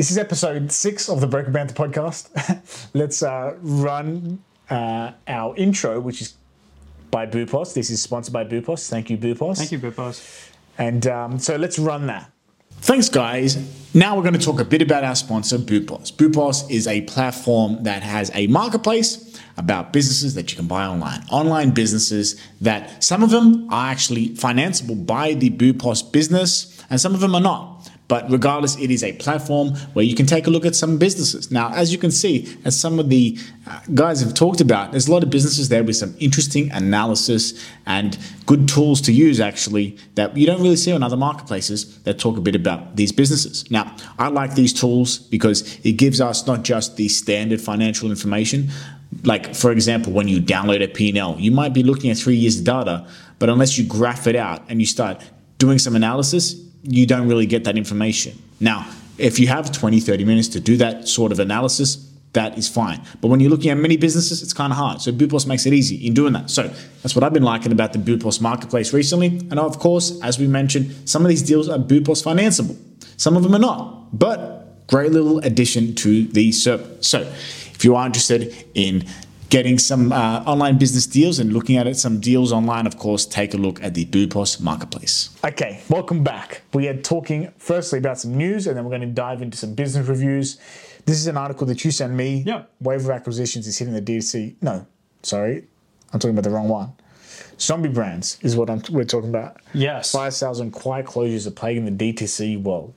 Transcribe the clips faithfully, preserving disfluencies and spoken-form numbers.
This is episode six of the Broker Banter podcast. Let's uh, run uh, our intro, which is by Boopos. This is sponsored by Boopos. Thank you, Boopos. Thank you, Boopos. And um, so let's run that. Thanks, guys. Now we're going to talk a bit about our sponsor, Boopos. Boopos is a platform that has a marketplace about businesses that you can buy online. Online businesses that some of them are actually financeable by the Boopos business and some of them are not. But regardless, it is a platform where you can take a look at some businesses. Now, as you can see, as some of the uh, guys have talked about, there's a lot of businesses there with some interesting analysis and good tools to use, actually, that you don't really see on other marketplaces that talk a bit about these businesses. Now, I like these tools because it gives us not just the standard financial information. Like, for example, when you download a P and L, you might be looking at three years of data, but unless you graph it out and you start doing some analysis, you don't really get that information. Now, if you have twenty, thirty minutes to do that sort of analysis, that is fine. But when you're looking at many businesses, it's kind of hard. So Boopos makes it easy in doing that. So that's what I've been liking about the Boopos marketplace recently. And of course, as we mentioned, some of these deals are Boopos financeable. Some of them are not, but great little addition to the service. So if you are interested in getting some uh, online business deals and looking at it, some deals online, of course, take a look at the Boopos marketplace. Okay, welcome back. We are talking firstly about some news and then we're going to dive into some business reviews. This is an article that you sent me. Yeah. Wave of acquisitions is hitting the D T C. No, sorry, I'm talking about the wrong one. Zombie brands is what I'm, we're talking about. Yes. Fire sales and quiet closures are plaguing the D T C world.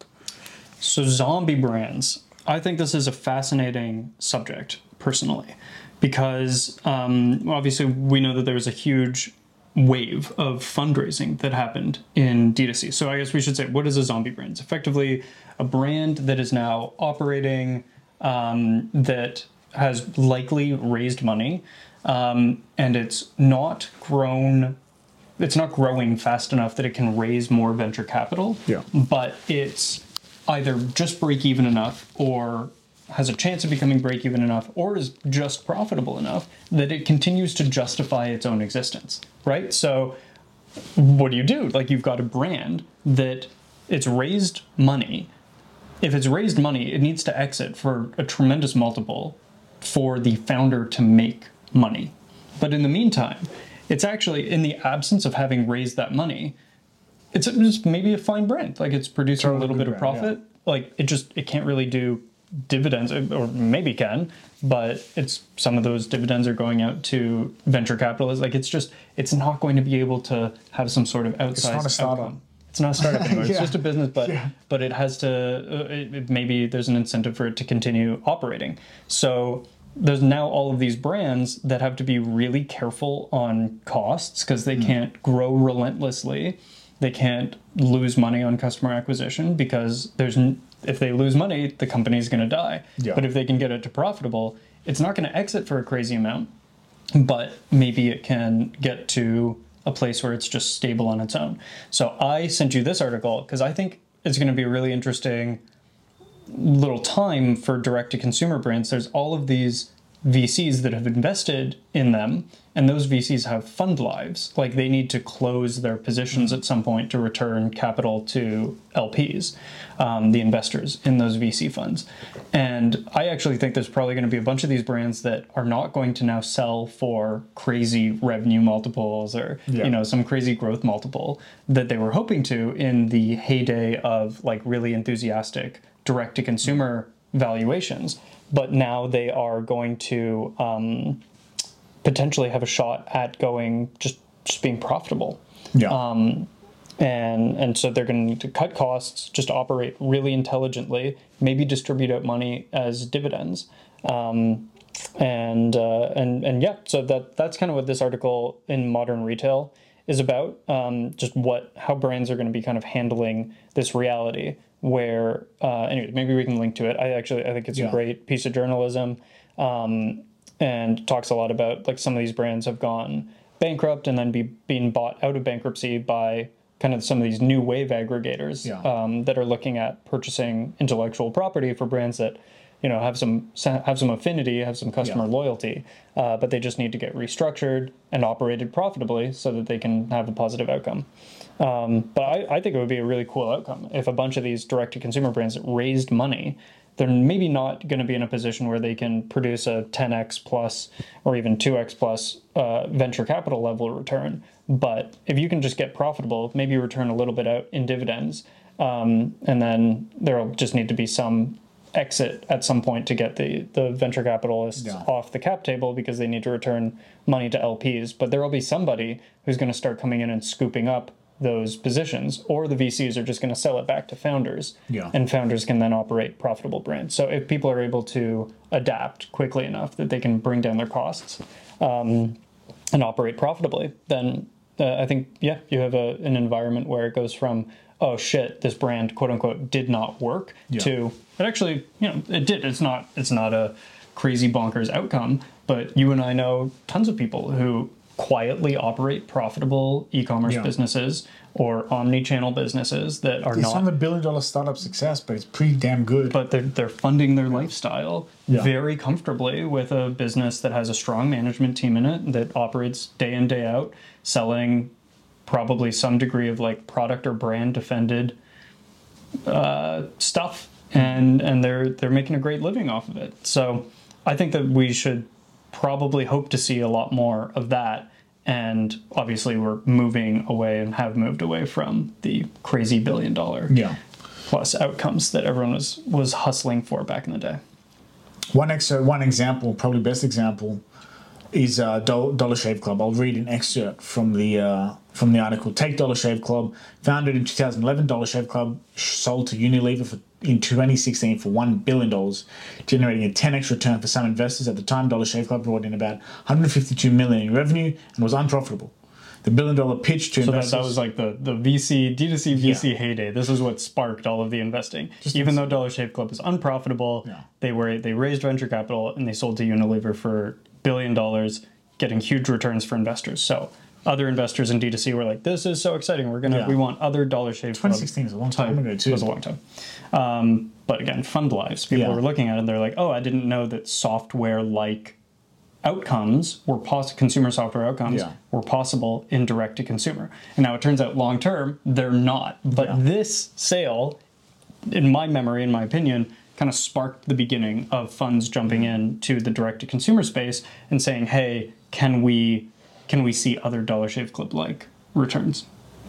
So zombie brands. I think this is a fascinating subject, personally. Because um, obviously we know that there was a huge wave of fundraising that happened in D two C. So I guess we should say, what is a zombie brand? It's effectively a brand that is now operating, um, that has likely raised money, um, and it's not grown, it's not growing fast enough that it can raise more venture capital, Yeah. but it's either just break even enough or has a chance of becoming break-even enough or is just profitable enough that it continues to justify its own existence, right? So what do you do? Like, you've got a brand that it's raised money. If it's raised money, it needs to exit for a tremendous multiple for the founder to make money. But in the meantime, it's actually, in the absence of having raised that money, it's just maybe a fine brand. Like, it's producing totally a little bit of brand, profit. Yeah. Like, it just, it can't really do dividends, or maybe can, but it's some of those dividends are going out to venture capitalists. Like, it's just, it's not going to be able to have some sort of outsized It's not a startup. outcome. It's not a startup anymore. yeah. It's just a business, but yeah. but it has to, uh, it, it, maybe there's an incentive for it to continue operating. So there's now all of these brands that have to be really careful on costs because they mm. can't grow relentlessly. They can't lose money on customer acquisition because there's n- if they lose money, the company is going to die. Yeah. But if they can get it to profitable, it's not going to exit for a crazy amount, but maybe it can get to a place where it's just stable on its own. So I sent you this article because I think it's going to be a really interesting little time for direct-to-consumer brands. There's all of these V Cs that have invested in them, and those V Cs have fund lives. Like, they need to close their positions at some point to return capital to L Ps, um, the investors in those V C funds. And I actually think there's probably going to be a bunch of these brands that are not going to now sell for crazy revenue multiples or, yeah. you know, some crazy growth multiple that they were hoping to in the heyday of, like, really enthusiastic direct-to-consumer valuations. But now they are going to um, potentially have a shot at going just just being profitable. Yeah. Um, and and so they're going to need to cut costs, just operate really intelligently, maybe distribute out money as dividends. Um, and uh, and and yeah, so that that's kind of what this article in Modern Retail is about. Um, just what how brands are going to be kind of handling this reality. Where, uh, anyway, maybe we can link to it. I actually, I think it's yeah. a great piece of journalism, um, and talks a lot about, like, some of these brands have gone bankrupt and then be being bought out of bankruptcy by kind of some of these new wave aggregators yeah. um, that are looking at purchasing intellectual property for brands that, you know, have some have some affinity, have some customer yeah. loyalty, uh, but they just need to get restructured and operated profitably so that they can have a positive outcome. Um, but I, I think it would be a really cool outcome if a bunch of these direct-to-consumer brands that raised money they're maybe not going to be in a position where they can produce a ten x plus or even two x plus uh, venture capital level return. But if you can just get profitable, maybe return a little bit out in dividends, um, and then there'll just need to be some exit at some point to get the, the venture capitalists Yeah. off the cap table because they need to return money to L Ps. But there will be somebody who's going to start coming in and scooping up those positions, or the V Cs are just going to sell it back to founders, Yeah. and founders can then operate profitable brands. So if people are able to adapt quickly enough that they can bring down their costs um, and operate profitably, then uh, I think, yeah, you have a, an environment where it goes from, oh shit, this brand, quote unquote, did not work, Yeah. to it actually, you know, it did. It's not, it's not a crazy bonkers outcome, but you and I know tons of people who quietly operate profitable e-commerce Yeah. businesses or omni-channel businesses that are It's not, on the billion dollar startup success, but it's pretty damn good. but they're, they're funding their lifestyle Yeah. very comfortably with a business that has a strong management team in it that operates day in, day out, selling probably some degree of like product or brand defended uh, stuff, and and they're they're making a great living off of it. So I think that we should probably hope to see a lot more of that. And obviously we're moving away and have moved away from the crazy billion dollar Yeah. plus outcomes that everyone was was hustling for back in the day. One extra, one example, probably best example, is uh, Dol- Dollar Shave Club. I'll read an excerpt from the uh, from the article. Take Dollar Shave Club, founded in two thousand eleven. Dollar Shave Club sold to Unilever for, in twenty sixteen for one billion dollars, generating a ten x return for some investors. At the time, Dollar Shave Club brought in about one hundred fifty-two million dollars in revenue and was unprofitable. The billion dollar pitch to So that, investors. that was like the, the V C, D two C V C Yeah. heyday. This is what sparked all of the investing. Even though Dollar Shave Club was unprofitable, Yeah. they were they raised venture capital and they sold to Unilever for billion dollars, getting huge returns for investors. So other investors in D two C were like, "This is so exciting. We're gonna Yeah. we want other Dollar Shave Club." twenty sixteen is a long time ago too. It was a long time. Um, but again, fund lives. People Yeah. were looking at it and they're like, "Oh, I didn't know that software-like outcomes were pos- consumer software outcomes Yeah. were possible in direct to consumer." And now it turns out long term they're not. But Yeah. this sale, in my memory, in my opinion, kind of sparked the beginning of funds jumping in to the direct to consumer space and saying, "Hey, can we can we see other Dollar Shave Club like returns?"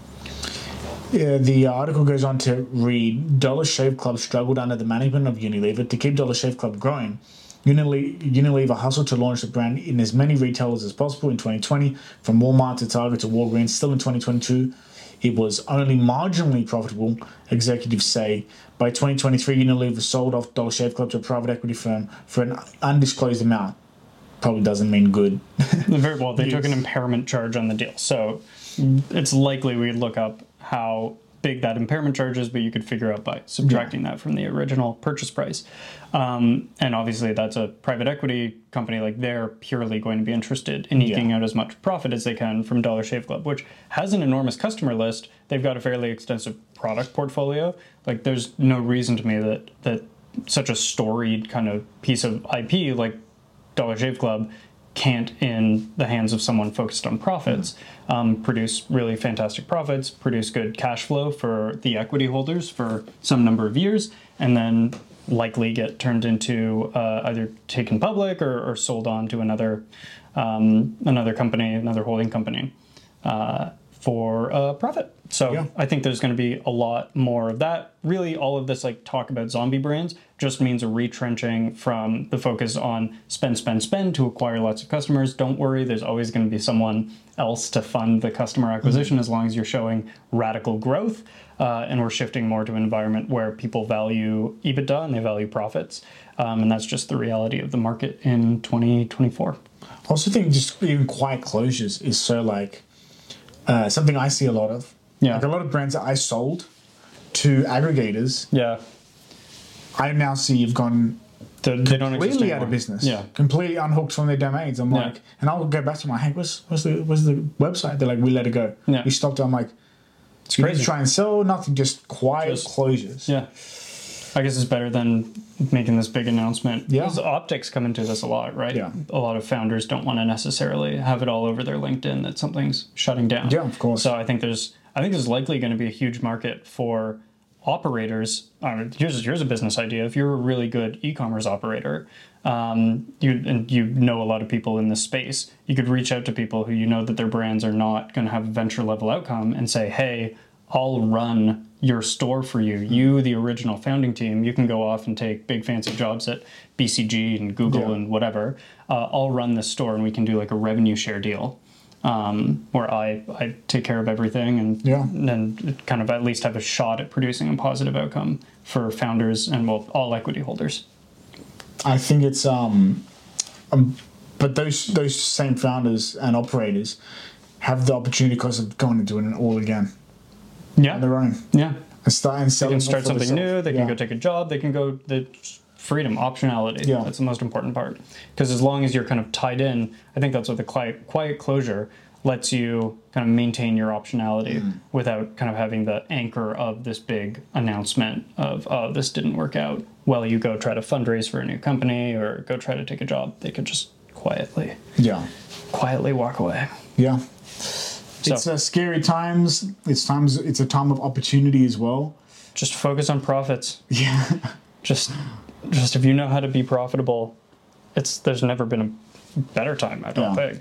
Yeah, the article goes on to read, Dollar Shave Club struggled under the management of Unilever. To keep Dollar Shave Club growing, Unilever, Unilever hustled to launch the brand in as many retailers as possible in twenty twenty, from Walmart to Target to Walgreens. Still in twenty twenty-two, it was only marginally profitable, executives say. By twenty twenty-three, Unilever sold off Dollar Shave Club to a private equity firm for an undisclosed amount. Probably doesn't mean good. Very well. They took an Yes. impairment charge on the deal, so it's likely we'd look up how big that impairment charge is, but you could figure out by subtracting that from the original purchase price. Um, and obviously, that's a private equity company. Like, they're purely going to be interested in eking Yeah. out as much profit as they can from Dollar Shave Club, which has an enormous customer list. They've got a fairly extensive product portfolio. Like, there's no reason to me that that such a storied kind of piece of I P like Dollar Shave Club can't, in the hands of someone focused on profits, um, produce really fantastic profits, produce good cash flow for the equity holders for some number of years, and then likely get turned into uh, either taken public or, or sold on to another um, another company, another holding company, uh, for uh, profit. So Yeah. I think there's going to be a lot more of that. Really, all of this like talk about zombie brands just means a retrenching from the focus on spend, spend, spend to acquire lots of customers. Don't worry, there's always going to be someone else to fund the customer acquisition, mm-hmm. as long as you're showing radical growth. Uh, and we're shifting more to an environment where people value EBITDA and they value profits. Um, and that's just the reality of the market in twenty twenty-four. I also think just even quiet closures is so like uh, something I see a lot of. Yeah. Like a lot of brands that I sold to aggregators, Yeah. I now see have gone They, they don't exist completely out anymore. of business. Yeah. Completely unhooked from their domains. I'm Yeah. like, and I'll go back to my, hey, what's, what's, the, what's the website? They're like, we let it go. Yeah. We stopped it. I'm like, It's you need crazy. to try and sell, nothing, just quiet Just- closures. Yeah. I guess it's better than making this big announcement. Yeah. Because optics come into this a lot, right? Yeah. A lot of founders don't want to necessarily have it all over their LinkedIn that something's shutting down. Yeah, of course. So I think there's I think there's likely going to be a huge market for operators, uh, here's here's a business idea. If you're a really good e-commerce operator, um, you and you know a lot of people in this space, you could reach out to people who you know that their brands are not going to have a venture level outcome and say, hey, I'll run your store for you. You, the original founding team, you can go off and take big fancy jobs at B C G and Google Yeah. and whatever. Uh, I'll run this store and we can do like a revenue share deal. Um, where I, I take care of everything and Yeah. and kind of at least have a shot at producing a positive outcome for founders and well all equity holders. I think it's um, um but those those same founders and operators have the opportunity because of going and doing it all again Yeah, on their own yeah. and start and They selling can start for something themselves. new. They Yeah. can go take a job. They can go the freedom, optionality. Yeah. That's the most important part. Because as long as you're kind of tied in, I think that's what the quiet, quiet closure lets you kind of maintain your optionality Mm. without kind of having the anchor of this big announcement of, oh, this didn't work out. Well, you go try to fundraise for a new company or go try to take a job. They could just quietly, Yeah, quietly walk away. yeah. So It's uh, scary times. It's times. It's a time of opportunity as well. just focus on profits. Yeah. Just, just if you know how to be profitable, it's there's never been a better time. I don't Yeah. think.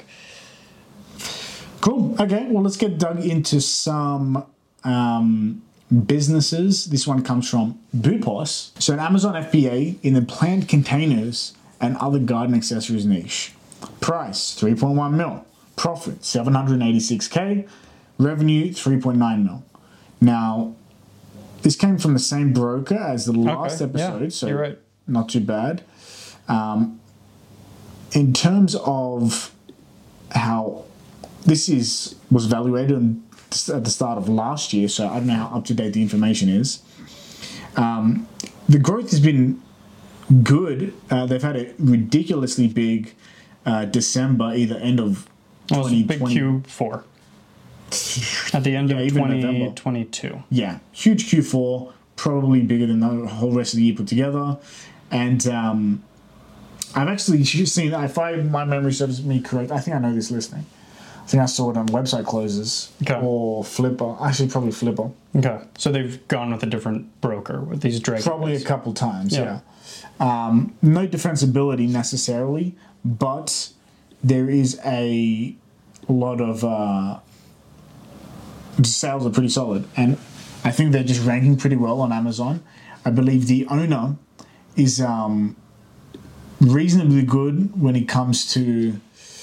Cool. Okay. Well, let's get dug into some um, businesses. This one comes from Boopos. So, an Amazon F B A in the plant containers and other garden accessories niche. Price three point one mil. Profit seven hundred eighty-six K. Revenue three point nine mil. Now, this came from the same broker as the last Okay, yeah, episode, so you're right. not too bad. Um, in terms of how this is was evaluated on- at the start of last year, so I don't know how up to date the information is. Um, the growth has been good. Uh, they've had a ridiculously big uh, December, either end of Well, it's a big twenty twenty. Q four at the end Yeah, of even twenty November. twenty-two. Yeah, huge Q four, probably bigger than the whole rest of the year put together. And um, I've actually seen, if I my memory serves me correct, I think I know this listing. I think I saw it on Website Closers Okay. or Flipper. Actually, probably Flipper. Okay, so they've gone with a different broker with these drag. Probably a couple times, yeah. Yeah. Um, no defensibility necessarily, but there is a lot of uh, sales are pretty solid, and I think they're just ranking pretty well on Amazon. I believe the owner is um, reasonably good when it comes to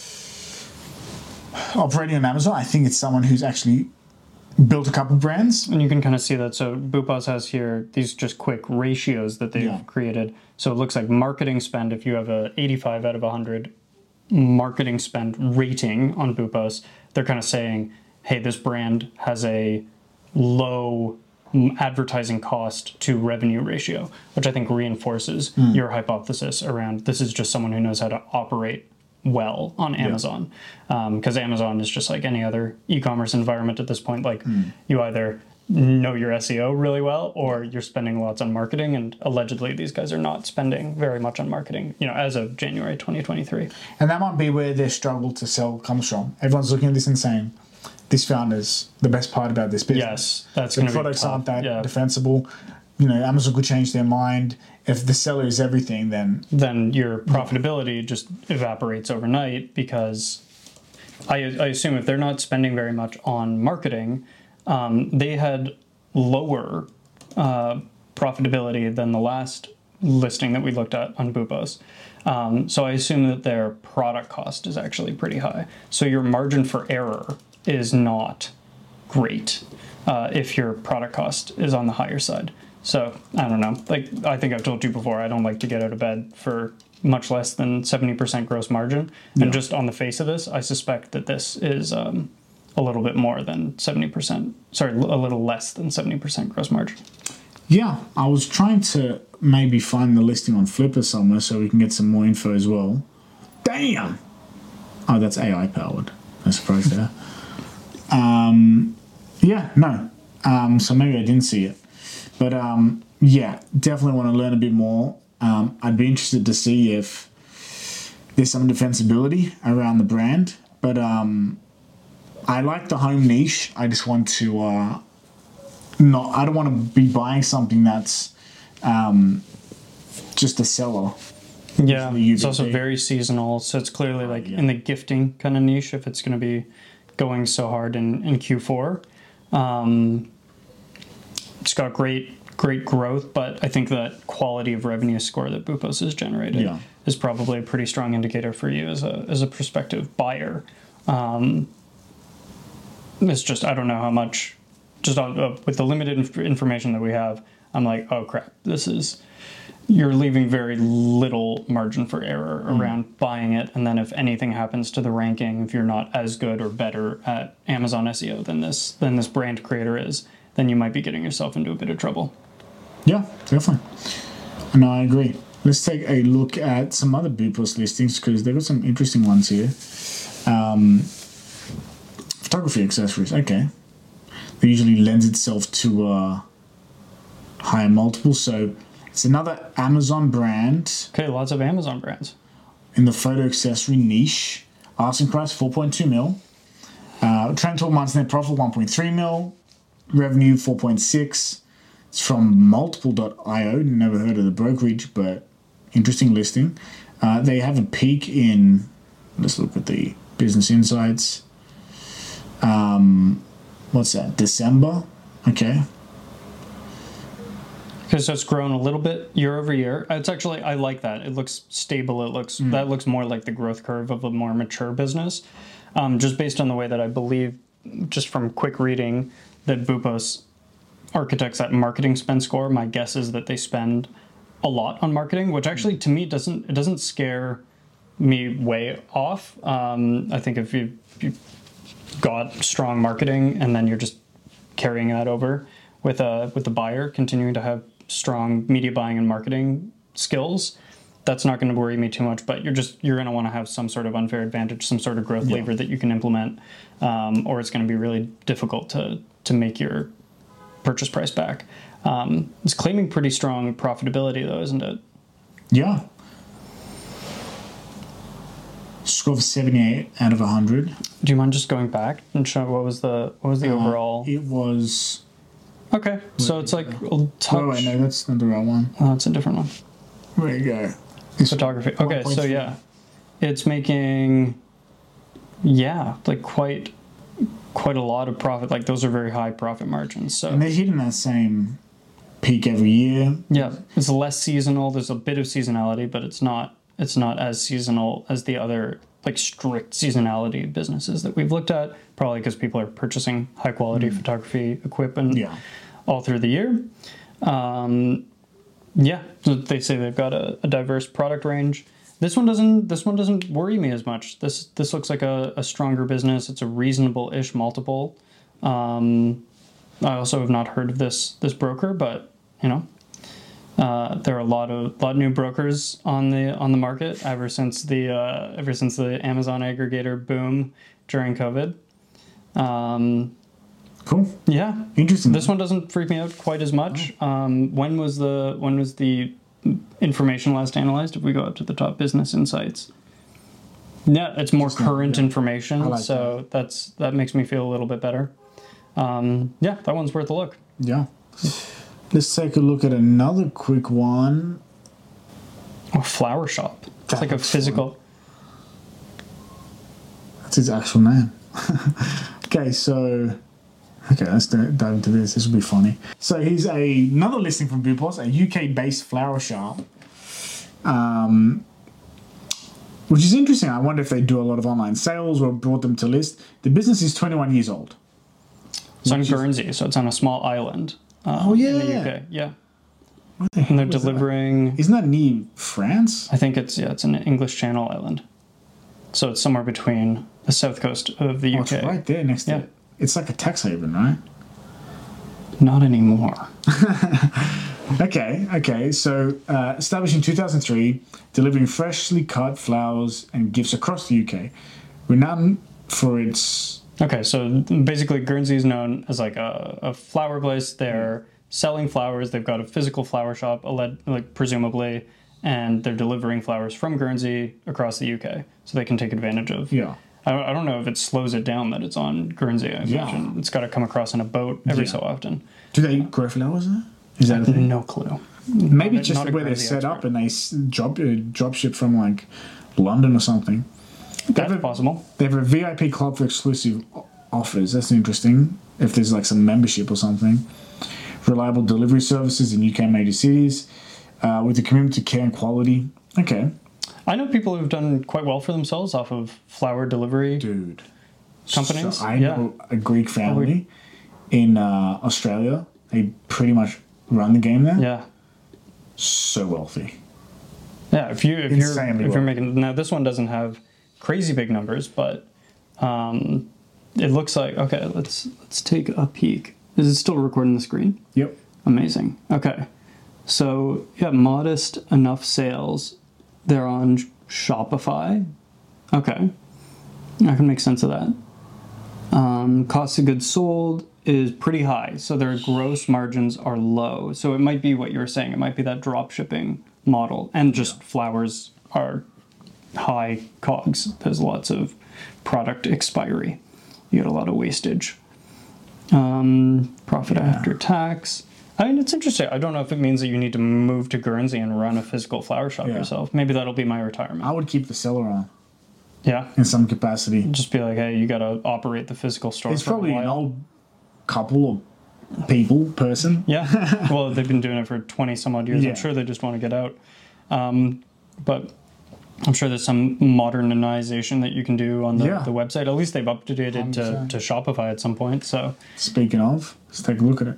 operating on Amazon. I think it's someone who's actually built a couple brands. And you can kind of see that. So Boopos has here these just quick ratios that they've Yeah. created. So it looks like marketing spend, if you have a eighty-five out of one hundred marketing spend rating on Boopos, they're kind of saying, hey, this brand has a low mm, advertising cost to revenue ratio, which I think reinforces your hypothesis around this is just someone who knows how to operate well on Amazon. Because Amazon is just like any other e-commerce environment at this point. Like you either know your S E O really well or you're spending lots on marketing, and allegedly these guys are not spending very much on marketing, you know, as of January twenty twenty-three. And that might be where their struggle to sell comes from. Everyone's looking at this and saying, this founder's the best part about this business. Yes, that's The going to be products tough. aren't that Yeah. defensible. You know, Amazon could change their mind. If the seller is everything, then Then your profitability just evaporates overnight, because I, I assume if they're not spending very much on marketing, um, they had lower uh, profitability than the last listing that we looked at on Boopos. Um, so I assume that their product cost is actually pretty high. So your margin for error is not great uh, if your product cost is on the higher side. So I don't know. Like I think I've told you before, I don't like to get out of bed for much less than seventy percent gross margin. And just on the face of this, I suspect that this is um, a little bit more than seventy percent. Sorry, a little less than seventy percent gross margin. yeah, I was trying to maybe find the listing on Flipper somewhere so we can get some more info as well. Damn! Oh, that's A I powered. No surprise there. Um, yeah, no. Um, so maybe I didn't see it. But um, yeah, definitely want to learn a bit more. Um, I'd be interested to see if there's some defensibility around the brand. But um, I like the home niche. I just want to uh, not. I don't want to be buying something that's um, just a seller. Yeah, the it's also U V P. very seasonal, so it's clearly like yeah. in the gifting kind of niche if it's going to be going so hard in, in Q four. Um, it's got great great growth, but I think that quality of revenue score that Bupos has generated Yeah. is probably a pretty strong indicator for you as a as a prospective buyer. Um, it's just I don't know how much, just on, uh, with the limited inf- information that we have, I'm like, oh crap, this is. You're leaving very little margin for error around buying it, and then if anything happens to the ranking, if you're not as good or better at Amazon S E O than this than this brand creator is, then you might be getting yourself into a bit of trouble. Yeah, definitely. And I agree. Let's take a look at some other Bupos listings because they've got some interesting ones here. Um, photography accessories, okay. That usually lends itself to uh, higher multiples, so it's another Amazon brand Okay, lots of Amazon brands. in the photo accessory niche. Asking price four point two mil. Uh, trailing twelve months net profit one point three mil. Revenue four point six. It's from multiple dot io. Never heard of the brokerage, but interesting listing. Uh, they have a peak in. Let's look at the business insights. Um, what's that? December. Okay. Because it's grown a little bit year over year. It's actually, I like that. It looks stable. It looks Mm. that looks more like the growth curve of a more mature business. Um, just based on the way that I believe, just from quick reading, that Bupos architects that marketing spend score. My guess is that they spend a lot on marketing, which actually to me doesn't it doesn't scare me way off. Um, I think if you if you got strong marketing and then you're just carrying that over with a with the buyer, continuing to have strong media buying and marketing skills, that's not going to worry me too much. But you're just you're going to want to have some sort of unfair advantage, some sort of growth Yeah. lever that you can implement, um, or it's going to be really difficult to to make your purchase price back. Um, it's claiming pretty strong profitability though, isn't it? Yeah. Score of seventy-eight out of one hundred. Do you mind just going back and show what was the what was the Uh, overall? It was. Okay, so it's like a touch. Oh, wait, no, that's not the right one. Oh, it's a different one. There you go. This Photography. Okay, so one point three. yeah, it's making yeah like quite quite a lot of profit. Like those are very high profit margins. So And they're hitting that same peak every year. yeah, it's less seasonal. There's a bit of seasonality, but it's not it's not as seasonal as the other like strict seasonality businesses that we've looked at. Probably because people are purchasing high quality photography equipment Yeah. all through the year. Um, yeah, so they say they've got a, a diverse product range. This one doesn't. This one doesn't worry me as much. This this looks like a, a stronger business. It's a reasonable-ish multiple. Um, I also have not heard of this this broker, but you know, uh, there are a lot of lot of new brokers on the on the market ever since the uh, ever since the Amazon aggregator boom during COVID. Um, Cool. yeah, Interesting. this one doesn't freak me out quite as much. Um, when was the when was the information last analyzed? If we go up to the top business insights, yeah, it's more current yeah. information, I like so that's that makes me feel a little bit better. Um, yeah, that one's worth a look. Yeah. Let's take a look at another quick one. Oh, Flower Shop. It's That like a looks physical. That's his actual name. Okay, so okay, let's d- dive into this. This will be funny. So he's a another listing from Bupos, a U K-based flower shop, um, which is interesting. I wonder if they do a lot of online sales or brought them to list. The business is twenty-one years old. It's on Guernsey, so it's on a small island. Um, Oh, in yeah. the U K. Yeah, What the and they're hell is that? delivering. Isn't that near France? I think it's yeah, it's an English Channel island, so it's somewhere between the south coast of the Oh, U it's K. right there next to Yeah. it. It's like a tax haven, right? Not anymore. Okay, okay. So, uh, established in two thousand three, delivering freshly cut flowers and gifts across the U K. Renowned for its... Okay, so basically Guernsey is known as like a, a flower place. They're selling flowers. They've got a physical flower shop, alleg- like presumably, and they're delivering flowers from Guernsey across the U K, so they can take advantage of Yeah. I don't, I don't know if it slows it down that it's on Guernsey. I imagine Yeah. it's got to come across in a boat every Yeah. so often. Do they grow flowers there? Is that a thing? No clue. Maybe Not a- just not the a way they're Guernsey set up expert. and they s- drop uh, drop ship from like London or something. They That's have a- possible. They have a V I P club for exclusive o- offers. That's interesting. If there's like some membership or something. Reliable delivery services in U K major cities uh, with a commitment to care and quality. Okay. I know people who've done quite well for themselves off of flower delivery Dude. companies. So I yeah. know a Greek family in uh, Australia. They pretty much run the game there. Yeah. So wealthy. Yeah, if you if you're Insanely if you're well. making now this one doesn't have crazy big numbers, but um, it looks like okay. Let's let's take a peek. Is it still recording the screen? Yep. Amazing. Okay, so yeah, modest enough sales. They're on Shopify. Okay, I can make sense of that. Um, cost of goods sold is pretty high, so their gross margins are low. So it might be what you were saying. It might be that drop shipping model, and just flowers are high cogs. There's lots of product expiry. You get a lot of wastage. Um, profit Yeah. after tax. I mean, it's interesting. I don't know if it means that you need to move to Guernsey and run a physical flower shop Yeah. yourself. Maybe that'll be my retirement. I would keep the seller on Yeah. in some capacity. Just be like, hey, you got to operate the physical store. It's for a probably an while. old couple or people, person. Yeah. Well, they've been doing it for twenty some odd years. Yeah. I'm sure they just want to get out. Um, but I'm sure there's some modernization that you can do on the, Yeah. the website. At least they've updated to, one hundred percent. to Shopify at some point. So Speaking of, let's take a look at it.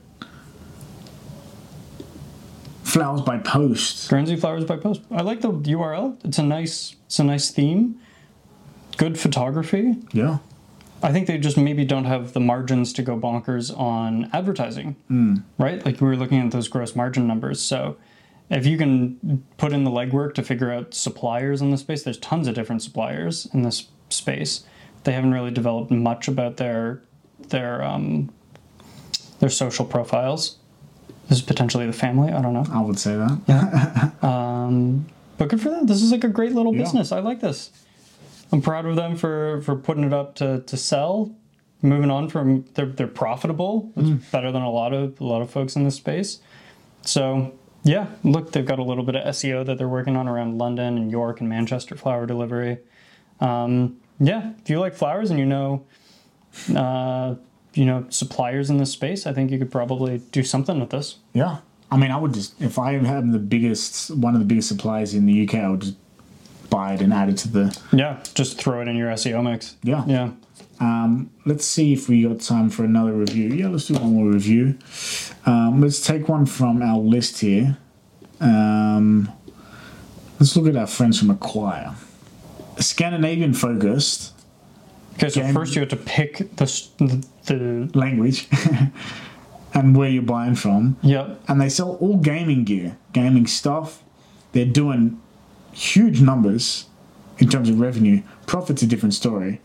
Flowers by post. Guernsey Flowers by Post. I like the U R L. It's a nice, it's a nice theme. Good photography. Yeah. I think they just maybe don't have the margins to go bonkers on advertising, Mm. right? Like we were looking at those gross margin numbers. So if you can put in the legwork to figure out suppliers in the space, there's tons of different suppliers in this space. They haven't really developed much about their their um, their social profiles. This is potentially the family. I don't know. I would say that. Um, but good for them. This is like a great little Yeah. business. I like this. I'm proud of them for, for putting it up to, to sell. Moving on from they're they're profitable. It's Mm. better than a lot of a lot of folks in this space. So yeah, look, they've got a little bit of S E O that they're working on around London and York and Manchester flower delivery. Um, yeah, if you like flowers and you know, uh, you know suppliers in this space, I think you could probably do something with this. Yeah. I mean, I would just, if I had the biggest, one of the biggest suppliers in the U K, I would just buy it and add it to the, Yeah, just throw it in your S E O mix. yeah. Yeah. Um, let's see if we got time for another review. Yeah, let's do one more review. Um, let's take one from our list here. Um, let's look at our friends from Acquire. Scandinavian focused Okay, so Game- first you have to pick the s- the, the language and where you're buying from. yeah. And they sell all gaming gear, gaming stuff. They're doing huge numbers in terms of revenue. Profit's a different story.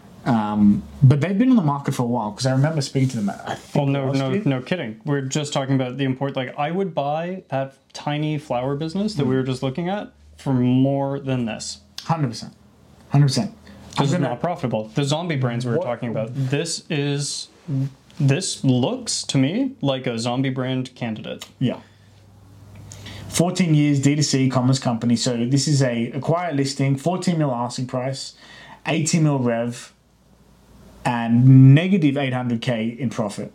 Um, but they've been on the market for a while because I remember speaking to them. I think Well, no, last no, year. no kidding. We're just talking about the import. Like, I would buy that tiny flower business that we were just looking at for more than this. one hundred percent. one hundred percent. I'm This is gonna- not profitable. The zombie brands we were What- talking about. This is. This looks to me like a zombie brand candidate. Yeah. fourteen years D two C e-commerce company. So this is a acquire listing, fourteen mil asking price, eighty mil rev, and negative eight hundred K in profit.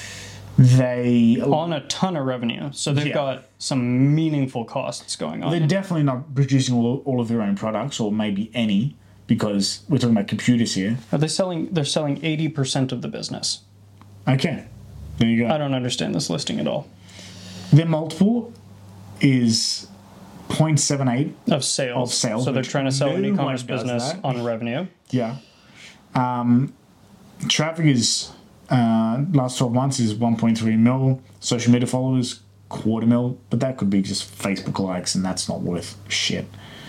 They On a ton of revenue. So they've Yeah. got some meaningful costs going on. they're definitely not producing all, all of their own products, or maybe any, because we're talking about computers here. Are they selling? They're selling eighty percent of the business. Okay, there you I go. don't understand this listing at all. Their multiple is zero point seven eight. Of sales. Of sales, So they're which trying to sell an no e-commerce one does business that. on revenue. Yeah. Um, traffic is uh, last twelve months is one point three mil. Social media followers quarter mil, but that could be just Facebook likes, and that's not worth shit.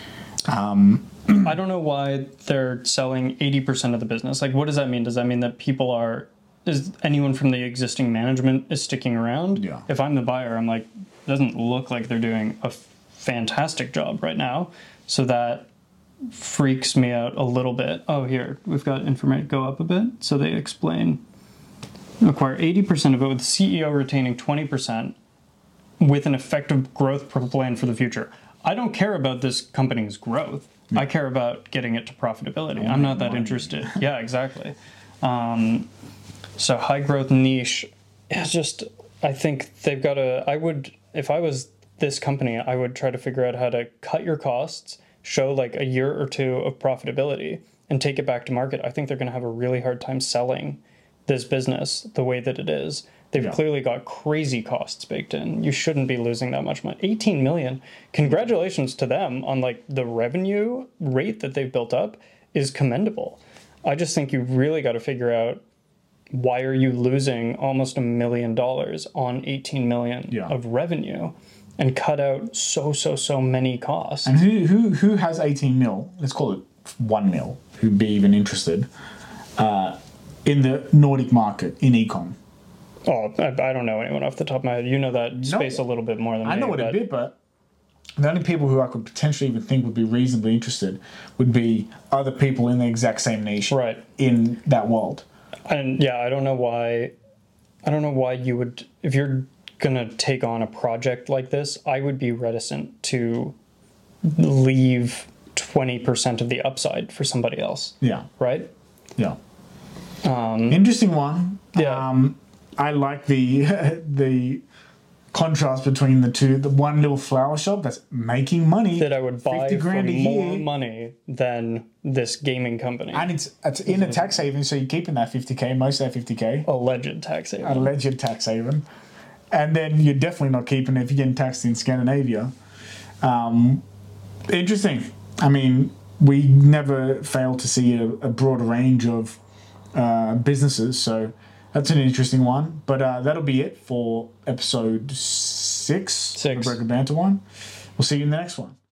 I don't know why they're selling eighty percent of the business. Like, what does that mean? Does that mean that people are, is anyone from the existing management is sticking around? Yeah. If I'm the buyer, I'm like, doesn't look like they're doing a f- fantastic job right now. So that freaks me out a little bit. Oh, here, we've got information. Go up a bit. So they explain acquire eighty percent of it with the C E O retaining twenty percent with an effective growth plan for the future. I don't care about this company's growth. I care about getting it to profitability. I'm not that interested. Yeah, exactly. Um, so high growth niche. It's just, I think they've got to, I would, if I was this company, I would try to figure out how to cut your costs, show like a year or two of profitability, and take it back to market. I think they're going to have a really hard time selling this business the way that it is. They've yeah. clearly got crazy costs baked in. You shouldn't be losing that much money. eighteen million. Congratulations to them on like the revenue rate that they've built up is commendable. I just think you really got to figure out, why are you losing almost a million dollars on eighteen million yeah. of revenue, and cut out so, so, so many costs? And who who who has eighteen mil? Let's call it one mil. Who'd be even interested uh, in the Nordic market in ecom? Oh, I, I don't know anyone off the top of my head. You know that space no, a little bit more than I me. know what but... a bit, but the only people who I could potentially even think would be reasonably interested would be other people in the exact same niche right. in that world. And yeah, I don't know why. I don't know why you would, if you're gonna take on a project like this, I would be reticent to leave twenty percent of the upside for somebody else. Yeah. Right? Yeah. Um, Interesting one. Yeah. Um, I like the the contrast between the two. The one little flower shop that's making money that I would buy fifty grand for a more year, money than this gaming company. and it's it's in a tax haven, so you're keeping that fifty k, most of that fifty k, alleged tax haven, alleged tax haven, and then you're definitely not keeping it if you're getting taxed in Scandinavia. Um, interesting. I mean, we never fail to see a, a broad range of uh, businesses, so. That's an interesting one, but uh, that'll be it for episode six, six. the Broker Banter one. We'll see you in the next one.